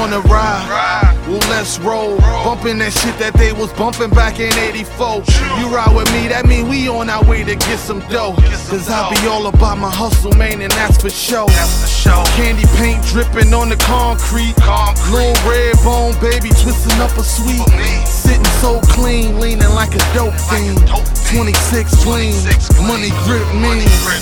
wanna ride? Well, let's roll. Bumping that shit that they was bumping back in '84. You ride with me, that mean we on our way to get some dough. Cause I be all about my hustle, man, and that's for sure. Candy paint dripping on the concrete. Lil red bone baby twisting up a sweet. Sitting so clean, leaning like a dope fiend. 26 clean, money grip mean.